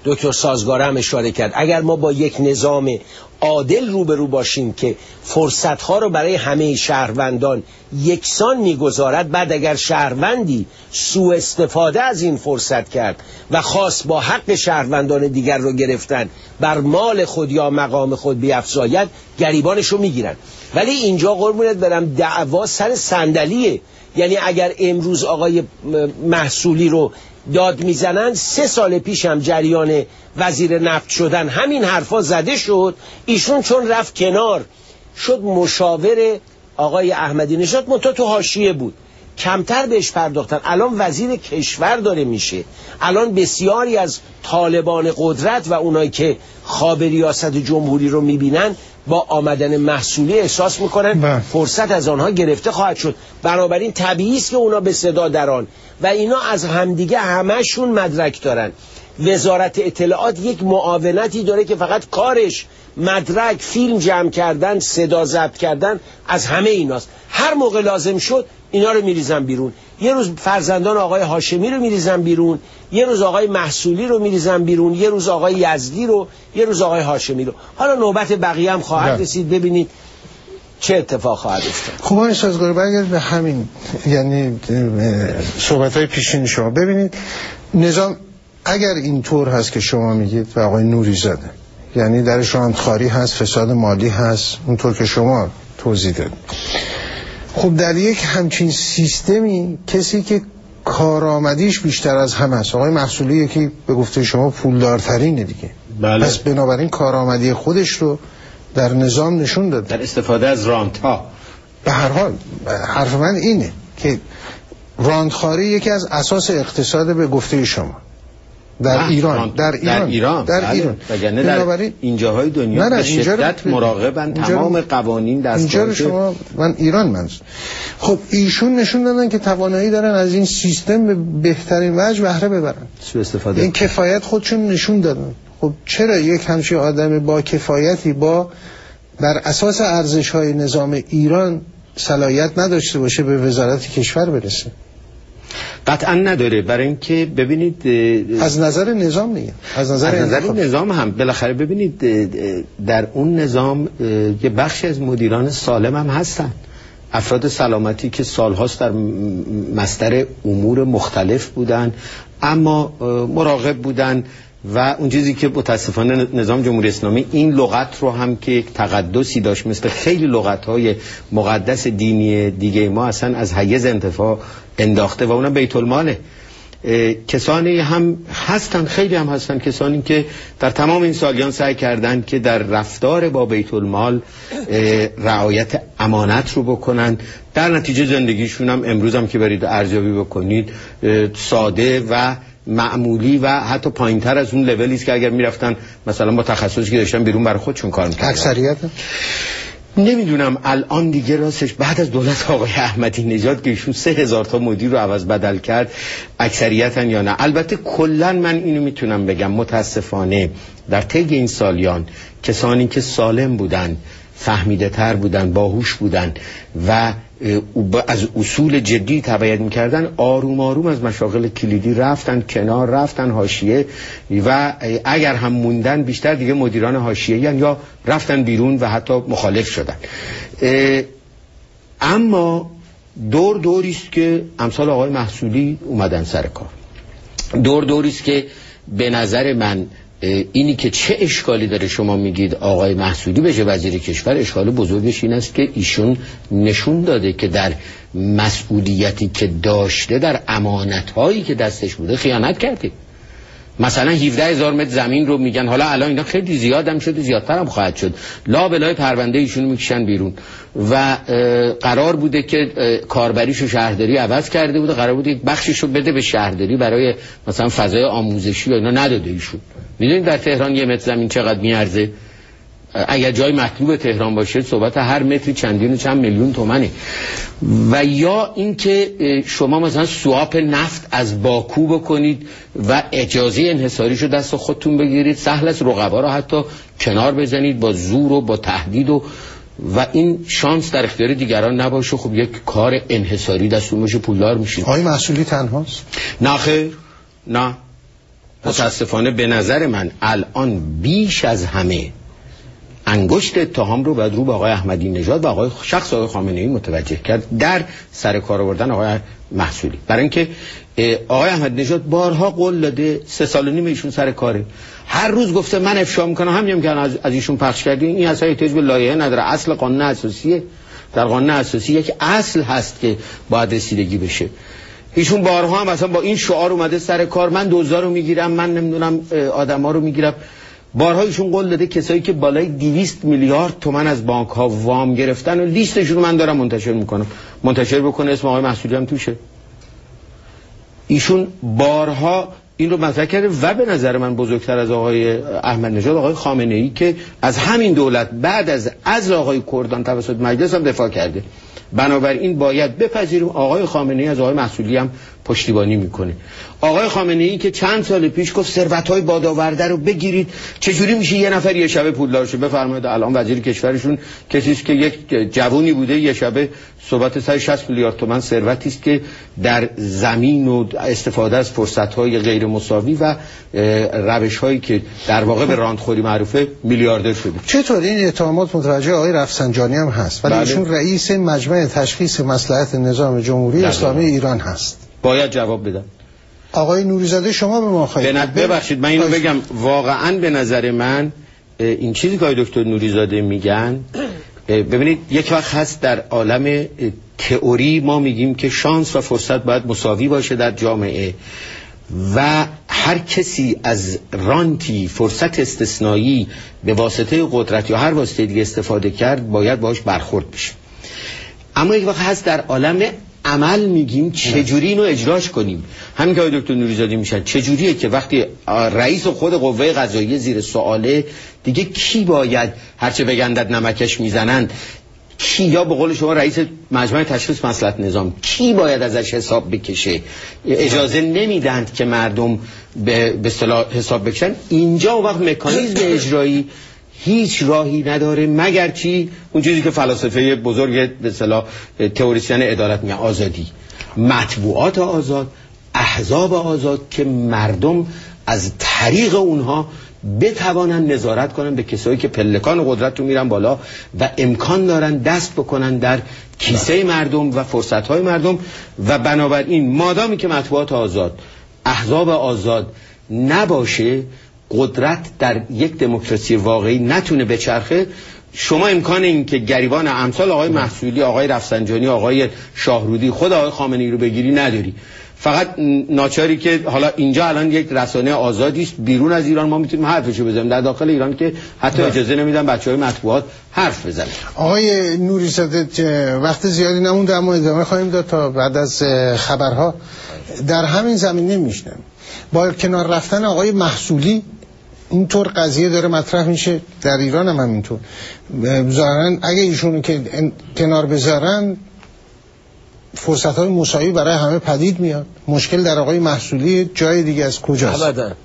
دکتر سازگار هم اشاره کرد، اگر ما با یک نظام عادل روبرو باشیم که فرصتها رو برای همه شهروندان یکسان میگذارد، بعد اگر شهروندی سوء استفاده از این فرصت کرد و خواست با حق شهروندان دیگر رو گرفتن بر مال خود یا مقام خود بیفزاید، گریبانش رو میگیرن. ولی اینجا قربونت برم دعوا سر صندلیه. یعنی اگر امروز آقای محصولی رو داد میزنن، 3 سال پیش هم جریان وزیر نفت شدن همین حرفا زده شد، ایشون چون رفت کنار شد مشاور آقای احمدی نژاد، منتها تو حاشیه بود، کمتر بهش پرداختن. الان وزیر کشور داره میشه. الان بسیاری از طالبان قدرت و اونایی که خواب ریاست جمهوری رو میبینن با آمدن محصولی احساس میکنن فرصت از آنها گرفته خواهد شد. بنابراین طبیعی است که اونا به صدا دران و اینا از همدیگه همشون مدرک دارن. وزارت اطلاعات یک معاونتی داره که فقط کارش مدرک، فیلم جمع کردن، صدا ضبط کردن از همه ایناست. هر موقع لازم شد اینا رو میریزن بیرون. یه روز فرزندان آقای هاشمی رو میریزن بیرون، یه روز آقای محصولی رو میریزن بیرون، یه روز آقای یزدی رو، یه روز آقای هاشمی رو. حالا نوبت بقیه هم خواهد رسید، ببینید چه اتفاق خواهد افتاد. خب آقای سازگار برگرد به همین، یعنی صحبت‌های پیشین شما. ببینید نظام اگر اینطور هست که شما میگید و آقای نوری زاده، یعنی درش راندخواری هست، فساد مالی هست، اونطور که شما توضیح دادید، خب در یک همچین سیستمی کسی که کارآمدیش بیشتر از همه است، آقای محصولی یکی به گفته شما پولدارترینه دیگه، بله. پس بنابراین کارآمدی خودش رو در نظام نشون داده، در استفاده از رانت‌ها. به هر حال حرف من اینه که راندخواری یکی از اساس اقتصاد به گفته شما در ایران، در ایران وگرنه در اینجاهای دنیا به شدت مراقبن تمام قوانین دستگاه شما. من ایران منظور. خب ایشون نشون دادن که توانایی دارن از این سیستم به بهترین وجه بهره ببرن، سوء استفاده، این کفایت خودشون نشون دادن. خب چرا یک همچین آدم با کفایتی با بر اساس ارزش‌های نظام ایران صلاحیت نداشته باشه به وزارت کشور برسه؟ قطعا نداره. برای اینکه ببینید از نظر نظام میگم، از نظر نظام هم بالاخره ببینید در اون نظام یه بخشی از مدیران سالم هم هستن، افراد سلامتی که سالهاست در مصدر امور مختلف بودن اما مراقب بودن و اون چیزی که متاسفانه نظام جمهوری اسلامی این لغت رو هم که یک تقدسی داشت مثل خیلی لغت‌های مقدس دینی دیگه ما اصلا از حیز انتفاع انداخته و اونم بیت الماله. کسانی هم هستن، خیلی هم هستن کسانی که در تمام این سالیان سعی کردن که در رفتار با بیت المال رعایت امانت رو بکنن، در نتیجه زندگیشون هم امروز هم که برید ارزیابی بکنید ساده و معمولی و حتی پایینتر از اون لولی است که اگر میرفتن مثلا با تخصصی که داشتن بیرون برای خودشون کار میکردن. اکثریت نمیدونم الان دیگه راستش بعد از دولت آقای احمدی نژاد که ایشون 3000 تا مدیر رو عوض بدل کرد اکثریتن یا نه. البته کلا من اینو میتونم بگم متاسفانه در طی این سالیان کسانی که سالم بودن، فهمیده تر بودن، باهوش بودن و از اصول جدی تبعیت میکردن آروم آروم از مشاغل کلیدی رفتن کنار، رفتن حاشیه و اگر هم موندن بیشتر دیگه مدیران حاشیه یا رفتن بیرون و حتی مخالف شدن. اما دوری است که امثال آقای محصولی اومدن سر کار، دوری است که به نظر من اینی که چه اشکالی داره شما میگید آقای محصولی بشه وزیر کشور، اشکال بزرگش این است که ایشون نشون داده که در مسئولیتی که داشته، در امانتهایی که دستش بوده خیانت کرده. مثلا 17,000 متر زمین رو میگن، حالا الان اینا خیلی زیادم شده، زیادتر هم خواهد شد، لا بلای پرونده ایشونو میکشن بیرون و قرار بوده که کاربریشو شهرداری عوض کرده بوده، قرار بوده یک بخشیشو بده به شهرداری برای مثلا فضای آموزشی و اینا، نداده ایشون. میدونید در تهران 1 متر زمین چقدر میارزه؟ اگر جای مطلوب تهران باشه صحبت هر متری چندین و چند میلیون تومنه. و یا اینکه شما مثلا سواپ نفت از باکو بکنید و اجازه انحصاریشو دست خودتون بگیرید، سهل است رقبا رو حتی کنار بزنید با زور و با تهدید و این شانس در اختیار دیگران نباشه، خب یک کار انحصاری دستون باشه پولدار میشید. آقای محصولی تنهاست؟ نه خیر، نه متاسفانه به نظر من الان بیش از همه انگشت اتهام رو باید رو به آقای احمدی نژاد و آقای شخص آقای خامنه‌ای متوجه کرد در سر کار آوردن آقای محصولی. برای اینکه آقای احمدی نژاد بارها قول داده 3 سال و نیم ایشون سر کاره، هر روز گفته من افشا میکنم، همین که از ایشون پخش کردین این اصلا احتیاج به لایحه نداره، اصل قانون اساسیه. در قانون اساسی یک اصل هست که باید رسیدگی بشه. ایشون بارها هم مثلا با این شعار اومده سر کار، من دوزار رو میگیرم، من نمیدونم آدما رو میگیرم. بارها ایشون قول داده کسایی که بالای 200 میلیارد تومان از بانک ها وام گرفتن و لیستشون رو من دارم منتشر میکنم، منتشر بکنه اسم آقای محصولی هم توشه. ایشون بارها این رو مطرح کرده و به نظر من بزرگتر از آقای احمد نژاد آقای خامنه ای که از همین دولت بعد از عزل آقای کردان توسط مجلس هم دفاع کرده. بنابراین باید بپذیریم آقای خامنه ای از آقای محصولی هم پشتیبانی میکنه. آقای خامنه ی که چند سال پیش گفت ثروت‌های بادآورده رو بگیرید، چجوری میشه یه نفر یه شبه پولدار شه؟ بفرمایید الان وزیر کشورشون کسی است که یک جوونی بوده یه شبه صحبت 160 میلیارد تومان ثروتی است که در زمین و استفاده از فرصت‌های غیر مساوی و روش‌هایی که در واقع به راندخوری معروفه میلیاردر شده. چطور این اتهامات متوجه آقای رفسنجانی هم هست ولی ایشون رئیس مجمع تشخیص مصلحت نظام جمهوری اسلامی ایران هست؟ باید جواب بدم. آقای نوریزاده شما به ما خواهید ببخشید من اینو بگم، واقعا به نظر من این چیزی که آقای دکتر نوریزاده میگن، ببینید یک وقت هست در عالم تئوری ما میگیم که شانس و فرصت باید مساوی باشه در جامعه و هر کسی از رانتی فرصت استثنایی به واسطه قدرت یا هر واسطه دیگه استفاده کرد باید باهاش برخورد بشه. اما یک وقت هست در عالم عمل میگیم چجوری اینو اجراش کنیم. همین که آقای دکتر نوریزاده میشن چجوریه که وقتی رئیس خود قوه قضاییه زیر سواله دیگه کی باید هرچه بگندد نمکش میزنند، کی یا به قول شما رئیس مجمع تشخیص مصلحت نظام کی باید ازش حساب بکشه؟ اجازه نمیدند که مردم به اصطلاح حساب بکشن. اینجا اون وقت مکانیزم اجرایی هیچ راهی نداره مگر چی؟ اون چیزی که فلاسفه بزرگ به اصطلاح تئوریسین عدالت میگن، آزادی، مطبوعات آزاد، احزاب آزاد که مردم از طریق اونها بتوانن نظارت کنن به کسایی که پلکان قدرت رو میرن بالا و امکان دارن دست بکنن در کیسه مردم و فرصت‌های مردم. و بنابراین مادامی که مطبوعات آزاد، احزاب آزاد نباشه، قدرت در یک دموکراسی واقعی نتونه بچرخه. شما امکان این که گریبان امثال آقای محصولی، آقای رفسنجانی، آقای شاهرودی، خود آقای خامنه‌ای رو بگیری نداری. فقط ناچاری که حالا اینجا الان یک رسانه آزادی است، بیرون از ایران ما میتونیم حرفشو بزنیم، در داخل ایران که حتی اجازه نمیدن بچهای مطبوعات حرف بزنن. آقای نوریزاده وقت زیادی نمونده اما ادامه خواهیم داد تا بعد از خبرها. در همین زمینه میشنم با کنار رفتن آقای محصولی اینطور قضیه داره مطرح میشه، در ایران هم همینطور. ظاهرا اگه ایشونو که کنار بذارن فرصت‌های مساوی برای همه پدید میاد. مشکل در آقای محصولی جای دیگه از کجاست؟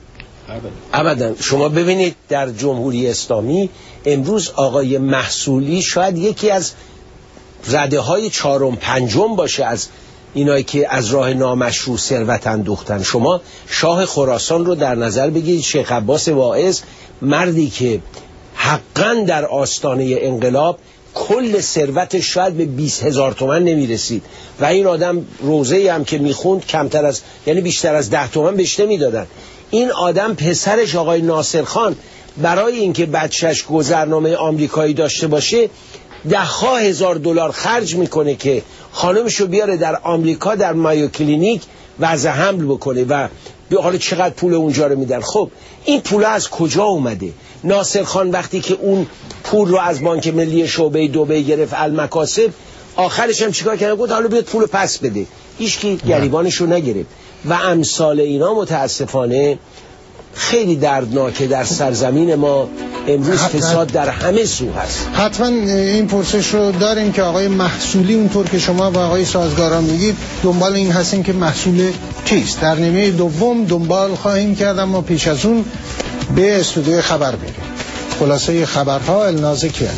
ابداً. شما ببینید در جمهوری اسلامی امروز آقای محصولی شاید یکی از رده‌های 4 و 5 باشه از اینایی که از راه نامشروع ثروت اندوختن. شما شاه خراسان رو در نظر بگیرید، شیخ عباس واعظ، مردی که حقاً در آستانه انقلاب کل ثروتش شاید به 20,000 تومان نمیرسید و این آدم روزه‌ای هم که میخوند کمتر از یعنی بیشتر از 10 تومان بهش نمیدادن. این آدم پسرش آقای ناصر خان برای اینکه بچهش گذرنامه آمریکایی داشته باشه 10,000 دلار خرج میکنه که خانمشو بیاره در آمریکا در مایو کلینیک وضع حمل بکنه و حالا چقدر پول اونجا رو میدن. خب این پول از کجا اومده؟ ناصر خان وقتی که اون پول رو از بانک ملی شعبه دبی گرفت المکاسب، آخرش هم چیکار کرد؟ گفت حالا بیاد پول پس بده. هیچکی گریبانش رو نگرفت و امثال اینا متاسفانه خیلی دردناکه. در سرزمین ما امروز فساد در همه سو هست. حتما این پرسش رو داریم که آقای محصولی اونطور که شما و آقای سازگاران میگید دنبال این هستیم که محصول چیست. در نیمه دوم دنبال خواهیم کرد، اما پیش از اون به استودیو خبر بریم. خلاصه خبرها الناز کیانی.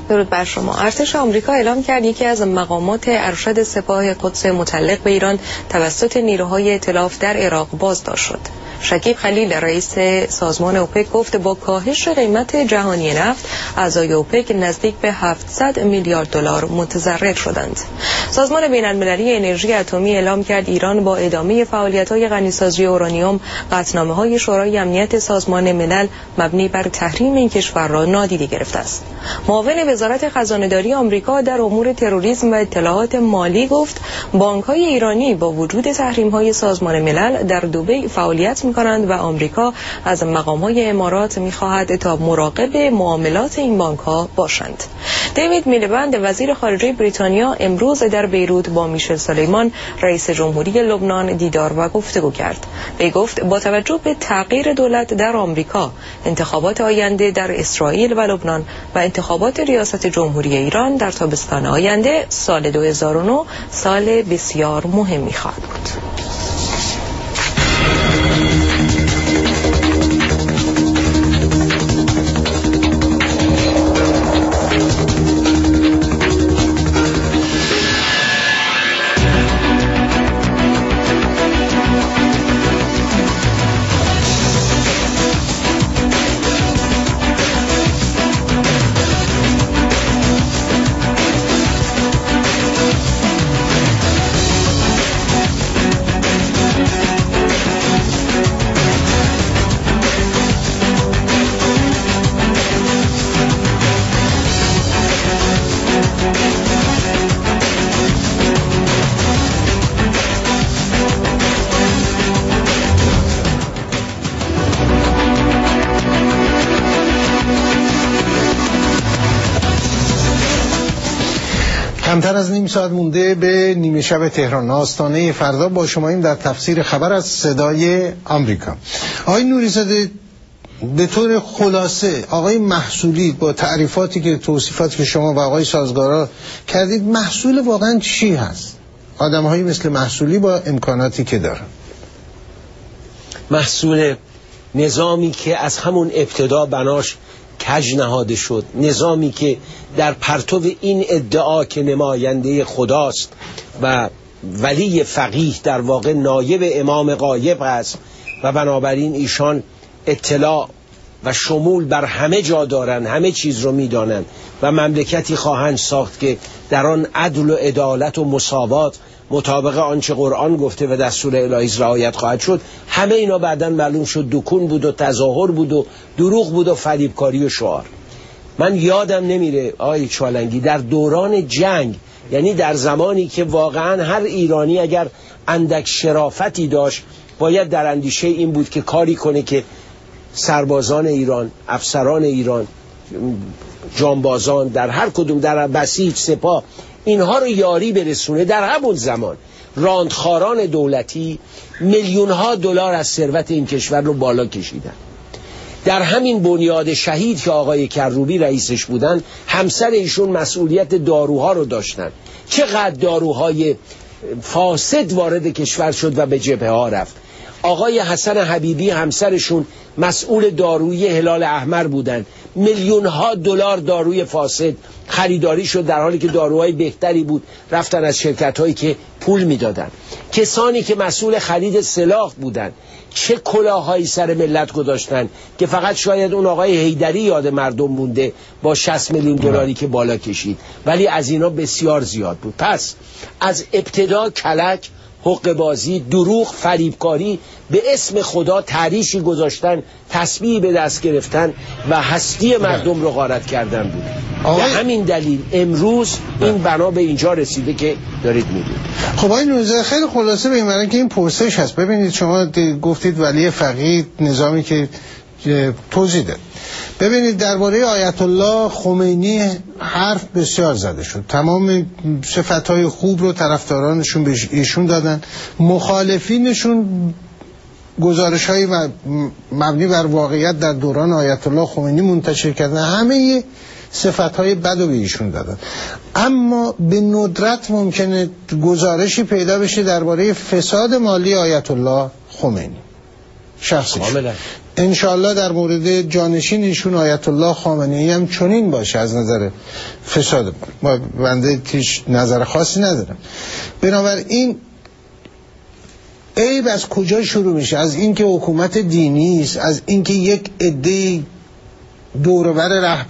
درود بر شما. ارتش آمریکا اعلام کرد یکی از مقامات ارشد سپاه قدس متعلق به ایران توسط نیروهای ائتلاف در عراق بازداشت شد. شکیب خلیل رئیس سازمان اوپک گفت با کاهش قیمت جهانی نفت اعضای اوپک نزدیک به 700 میلیارد دلار متضرر شدند. سازمان بین‌المللی انرژی اتمی اعلام کرد ایران با ادامه فعالیت‌های غنیسازی اورانیوم قطعنامه‌های شورای امنیت سازمان ملل مبنی بر تحریم این کشور را نادیده گرفته است. معاون وزارت خزانه‌داری آمریکا در امور تروریسم و اطلاعات مالی گفت بانک‌های ایرانی با وجود تحریم‌های سازمان ملل در دبی فعالیت می‌کنند و آمریکا از مقام‌های امارات می‌خواهد تا مراقب معاملات این بانک‌ها باشند. دیوید میلیبند وزیر خارجه بریتانیا امروز در بیروت با میشل سلیمان رئیس جمهوری لبنان دیدار و گفتگو کرد. وی گفت با توجه به تغییر دولت در آمریکا، انتخابات آینده در اسرائیل و لبنان و انتخابات ریاست جمهوری ایران در تابستان آینده سال 2009 سال بسیار مهمی خواهد بود. کمتر از نیم ساعت مونده به نیمه شب تهران. آستانه فردا با شماییم در تفسیر خبر از صدای آمریکا. آقای نوری‌زاده، به طور خلاصه آقای محصولی با تعریفاتی که توصیفاتی که شما و آقای سازگارا کردید، محصول واقعا چی هست؟ آدم‌هایی مثل محصولی با امکاناتی که دارن. محصول نظامی که از همون ابتدا بناش کج نهاده شد، نظامی که در پرتو این ادعا که نماینده خداست و ولی فقیه در واقع نایب امام غایب است و بنابراین ایشان اطلاع و شمول بر همه جا دارن، همه چیز رو میدانن و مملکتی خواهند ساخت که در آن عدل و عدالت و مساوات مطابق آنچه قرآن گفته و دستور الهی رعایت خواهد شد. همه اینا بعداً معلوم شد دکون بود و تظاهر بود و دروغ بود و فریبکاری و شعار. من یادم نمیره آقای چالنگی در دوران جنگ، یعنی در زمانی که واقعا هر ایرانی اگر اندک شرافتی داشت باید در اندیشه این بود که کاری کنه که سربازان ایران، افسران ایران، جانبازان در هر کدوم، در بسیج، سپاه، اینها رو یاری برسونه. در همون زمان راندخاران دولتی میلیون ها دلار از ثروت این کشور رو بالا کشیدن. در همین بنیاد شهید که آقای کروبی رئیسش بودن، همسر ایشون مسئولیت داروها رو داشتن. چقدر داروهای فاسد وارد کشور شد و به جبهه ها رفت. آقای حسن حبیبی همسرشون مسئول دارویی هلال احمر بودن. میلیون ها دلار داروی فاسد خریداری شد در حالی که داروهای بهتری بود رفتن از شرکت هایی که پول میدادن. کسانی که مسئول خرید سلاح بودن چه کلاهایی سر ملت گذاشتن که فقط شاید اون آقای حیدری یاد مردم مونده با 60 میلیون دلاری که بالا کشید، ولی از اینا بسیار زیاد بود. پس از ابتدا کلک، حقه بازی، دروغ، فریبکاری، به اسم خدا تعریشی گذاشتن، تسبیح به دست گرفتن و هستی مردم رو غارت کردن بود. به همین دلیل امروز این بنا به اینجا رسیده که دارید می‌بینید. خب آقای نوری‌زاده، خیلی خلاصه به این معنی که این پرسش هست. ببینید شما گفتید ولی فقیه، نظامی که توضیح داد. ببینید درباره آیت الله خمینی حرف بسیار زده شد. تمام صفتهای خوب رو طرفدارانشون به ایشون دادن، مخالفینشون گزارش‌های مبنی بر واقعیت در دوران آیت الله خمینی منتشر کردن، همه صفتهای بد رو به ایشون دادن. اما به ندرت ممکنه گزارشی پیدا بشه درباره فساد مالی آیت الله خمینی شخصی. انشاءالله در مورد جانشین ایشون آیت الله خامنه‌ای هم چنین باشه از نظر فساد. بنده هیچ نظر خاصی ندارم. بنابراین عیب از کجا شروع میشه؟ از اینکه حکومت دینی است، از اینکه یک عده دوربر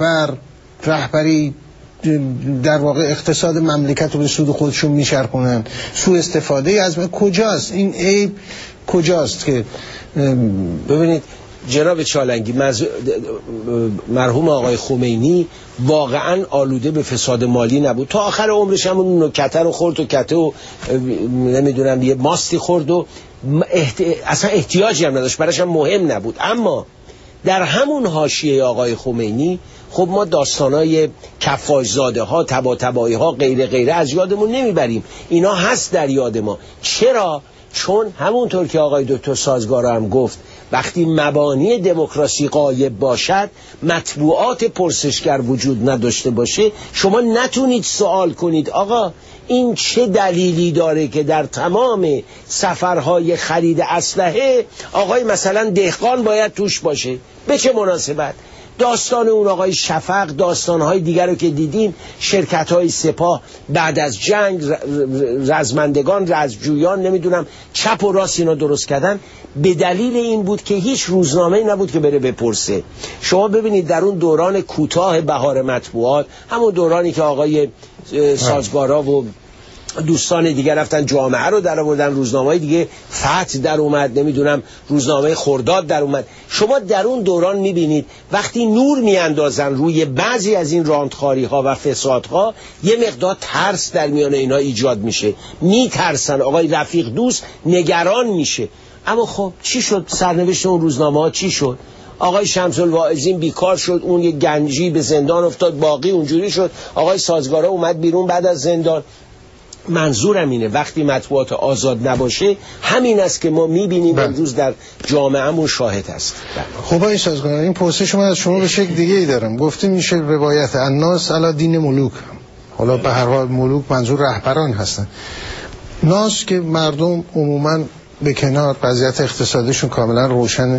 رهبری در واقع اقتصاد مملکت رو به سود خودشون میچرخونن، سوء استفاده از کجاست؟ این عیب کجاست؟ که ببینید جناب چالنگی، مرحوم آقای خمینی واقعا آلوده به فساد مالی نبود. تا آخر عمرش هم اون نکته رو خورد و کته و نمیدونم یه ماستی خورد و اصلا احتیاجی هم نداشت، براش هم مهم نبود. اما در همون حاشیه آقای خمینی خب ما داستانای کفاشزاده ها، طباطبایی ها، غیره از یادمون نمیبریم. اینا هست در یاد ما. چرا؟ چون همونطور که آقای دکتر سازگارا هم گفت، وقتی مبانی دموکراسی غایب باشد، مطبوعات پرسشگر وجود نداشته باشه، شما نتونید سوال کنید آقا این چه دلیلی داره که در تمام سفرهای خرید اسلحه آقای مثلا دهقان باید توش باشه؟ به چه مناسبت؟ داستان اون آقای شفق، داستانهای دیگر رو که دیدیم، شرکت‌های سپاه بعد از جنگ، رزمندگان، رزمجویان، نمیدونم چپ و راست اینا درست کردن، به دلیل این بود که هیچ روزنامه‌ای نبود که بره بپرسه. شما ببینید در اون دوران کوتاه بهار مطبوعات، همون دورانی که آقای سازگارا و دوستان دیگه رفتن جامعه رو در آوردن، روزنامه‌های دیگه فتح در اومد، نمیدونم روزنامه خرداد در اومد، شما در اون دوران میبینید وقتی نور میاندازن روی بعضی از این راندخاری ها و فسادها، یه مقدار ترس در میان اینا ایجاد میشه، میترسن، آقای رفیق دوست نگران میشه. اما خب چی شد؟ سرنوشت اون روزنامه ها چی شد؟ آقای شمس الواعظین بیکار شد، اون یه گنجی به زندان افتاد، باقی اونجوری شد. آقای سازگارا اومد بیرون بعد از زندان. منظورم اینه وقتی مطبوعات آزاد نباشه، همین است که ما میبینیم امروز در جامعهمون شاهد هست. خب آقای سازگارا، این پرسش من از شما به شکل دیگه ای دارم. گفتیم میشه روایت الناس علی دین ملوک، حالا به هر حال ملوک منظور رهبران هستن. ناس که مردم عموما به کنار، وضعیت اقتصادیشون کاملا روشنه،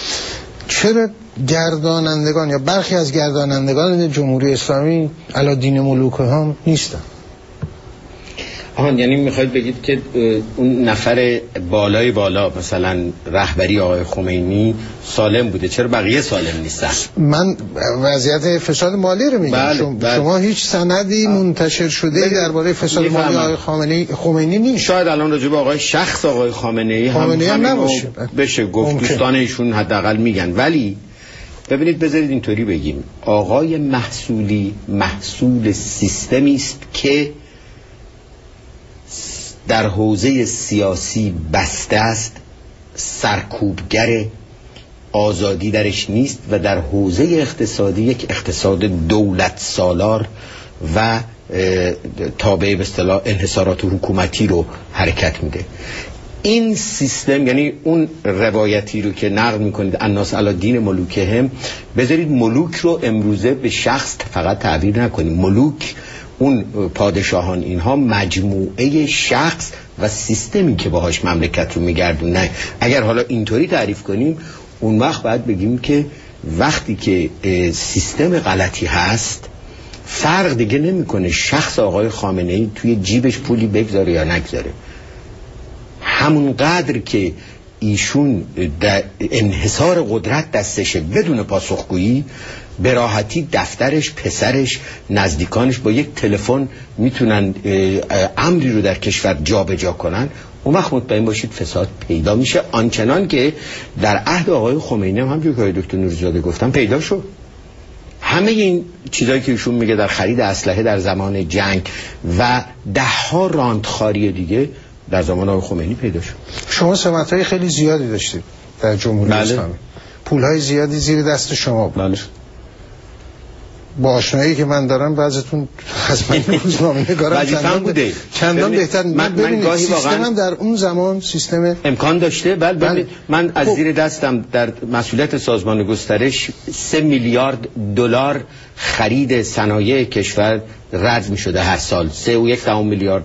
چرا گردانندگان یا برخی از گردانندگان جمهوری اسلامی علی دین ملوک هم نیستن؟ یعنی میخواید بگید که اون نفر بالای بالا مثلا رهبری آقای خمینی سالم بوده، چرا بقیه سالم نیستن؟ من وضعیت فساد مالی رو میگم. بله. شما هیچ سندی منتشر شده درباره فساد مالی آقای خمینی نیست. شاید الان راجع به آقای شخص آقای خامنه‌ای هم نباشه، بشه گفت، دوستان ایشون حداقل میگن. ولی ببینید، بذارید اینطوری بگیم، آقای محصولی محصول سیستمی است که در حوزه سیاسی بسته است، سرکوبگر، آزادی درش نیست، و در حوزه اقتصادی یک اقتصاد دولت سالار و تابع به اصطلاح انحصارات حکومتی رو حرکت میده. این سیستم، یعنی اون روایتی رو که نقل میکنید الناس علی دین ملوکهم، بذارید ملوک رو امروزه به شخص فقط تعبیر نکنید. ملوک، اون پادشاهان، اینها مجموعه شخص و سیستمی که باهاش مملکت رو میگردونه. اگر حالا اینطوری تعریف کنیم، اون وقت باید بگیم که وقتی که سیستم غلطی هست، فرق دیگه نمیکنه شخص آقای خامنه‌ای توی جیبش پولی بگذاره یا نگذاره. همون قدر که ایشون در انحصار قدرت دستشه بدون پاسخگویی، به راحتی دفترش، پسرش، نزدیکانش با یک تلفن میتونن امری رو در کشور جابجا کنن. اون وقت مطمئن باشید فساد پیدا میشه، آنچنان که در عهد آقای خمینی هم همونجوری که آقای دکتر نوری‌زاده گفتن پیدا شد. همه این چیزایی که ایشون میگه در خرید اسلحه در زمان جنگ و ده‌ها راندخاری دیگه در زمان آقای خمینی پیدا شد. شما سمت‌های خیلی زیادی داشتید در جمهوری اسلامی. پول‌های زیادی زیر دست شما بود. بله. با آشنایی که من دارم بعضتون حتما روزنامه‌نگارم چندان بهتر. من گاهی سیستم در اون زمان سیستم امکان داشته. بله. من از زیر دستم در مسئولیت سازمان گسترش 3 میلیارد دلار خرید صنایع کشور رد می‌شده هر سال. 3.1 میلیارد